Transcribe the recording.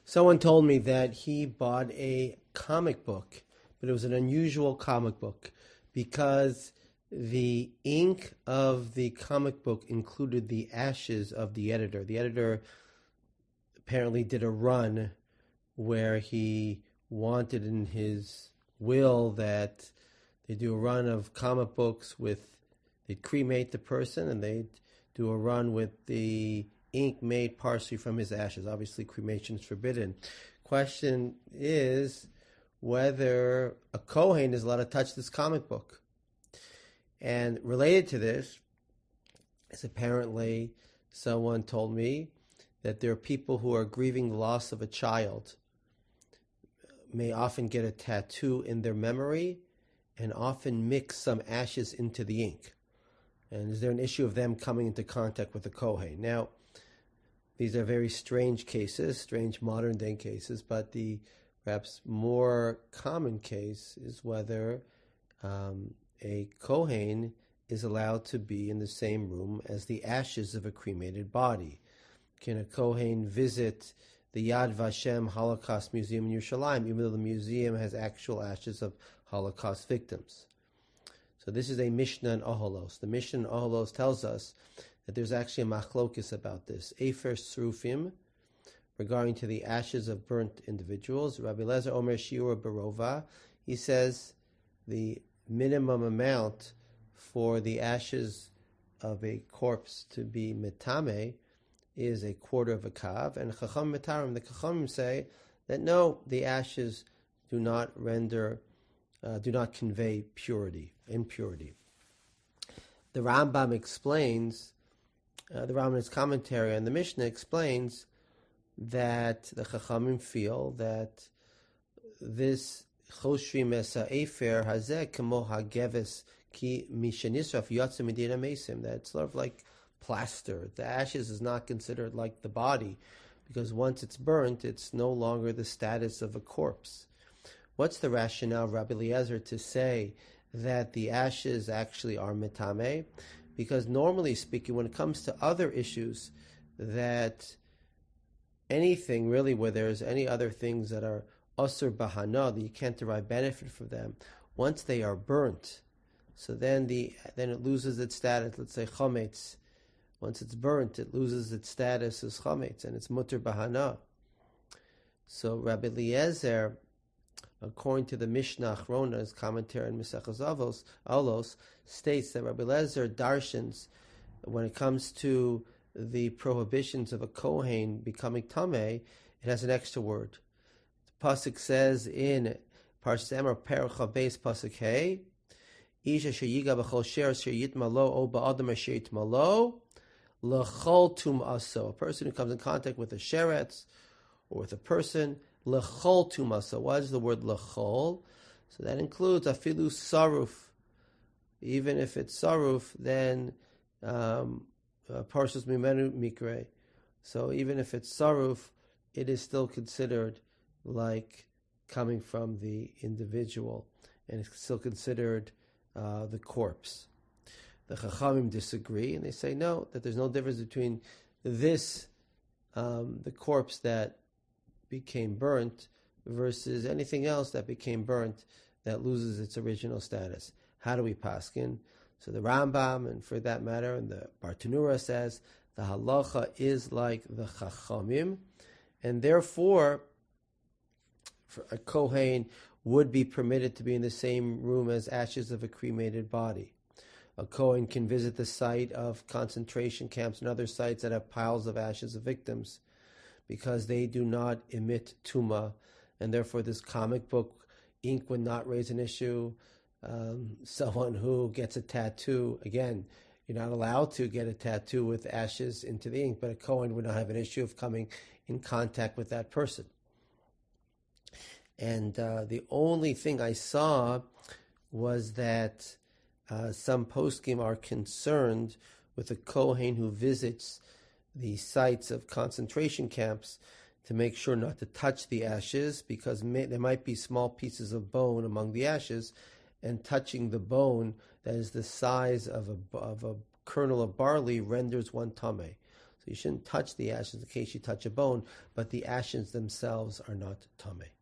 Someone told me that he bought a comic book, but it was an unusual comic book because the ink of the comic book included the ashes of the editor. The editor apparently did a run where he wanted in his will that they do a run of comic books they'd cremate the person and they'd do a run with the ink made partially from his ashes. Obviously, cremation is forbidden. Question is whether a Kohen is allowed to touch this comic book. And related to this is apparently someone told me that there are people who are grieving the loss of a child, may often get a tattoo in their memory and often mix some ashes into the ink. And is there an issue of them coming into contact with a Kohen? Now, these are very strange cases, strange modern day cases, but the perhaps more common case is whether a Kohen is allowed to be in the same room as the ashes of a cremated body. Can a Kohen visit the Yad Vashem Holocaust Museum in Yerushalayim, even though the museum has actual ashes of Holocaust victims? So this is a Mishnah in Oholos. The Mishnah in Oholos tells us that there's actually a machlokis about this. Efer Srufim, regarding to the ashes of burnt individuals. Rabbi Lezer Omer Shiur Barova, he says the minimum amount for the ashes of a corpse to be metame is a quarter of a kav, and Chacham Mitarim, the Chachamim say that no, the ashes do not convey impurity. The Rambam explains, the Rambam in his commentary on the Mishnah explains that the Chachamim feel that this Choshvim Esa Efer Hazeh Kemo Hageves Ki Mishanisraf Yotze Medina Mesim, that it's sort of like plaster. The ashes is not considered like the body because once it's burnt, it's no longer the status of a corpse. What's the rationale of Rabbi Eliezer to say that the ashes actually are metame? Because normally speaking, when it comes to other issues, that anything really where there's any other things that are asur bahana, that you can't derive benefit from them, once they are burnt, so then it loses its status. Let's say chometz. Once it's burnt, it loses its status as chometz, and it's mutter bahana. So Rabbi Eliezer, according to the Mishnah Achrona, his commentary on Maseches Avos, states that Rabbi Eliezer darshans, when it comes to the prohibitions of a Kohen becoming Tameh, it has an extra word. The Pasuk says in Parshas Emor Perach Beis Pasuk Hey, Isha sheyiga b'chol sheretz sheyitmalo o ba'adam asher yitmalo l'chol tum'aso. A person who comes in contact with a sheretz or with a person, l'chol tum'aso. What is the word l'chol? So that includes afilu saruf. Even if it's saruf, then parshas mimenu mikre. So even if it's saruf, it is still considered like coming from the individual, and it's still considered the corpse. The Chachamim disagree, and they say no, that there's no difference between this, the corpse that became burnt, versus anything else that became burnt that loses its original status. How do we paskin? So the Rambam, and for that matter, and the Bartanura says the halacha is like the Chachamim, and therefore a Kohen would be permitted to be in the same room as ashes of a cremated body. A Kohen can visit the site of concentration camps and other sites that have piles of ashes of victims because they do not emit tuma, and therefore this comic book ink would not raise an issue. Someone who gets a tattoo, again, you're not allowed to get a tattoo with ashes into the ink, but a Kohen would not have an issue of coming in contact with that person. And the only thing I saw was that some poskim are concerned with a Kohen who visits the sites of concentration camps to make sure not to touch the ashes, because there might be small pieces of bone among the ashes, and touching the bone that is the size of a kernel of barley renders one tameh. So So you shouldn't touch the ashes in case you touch a bone, but the ashes themselves are not tameh.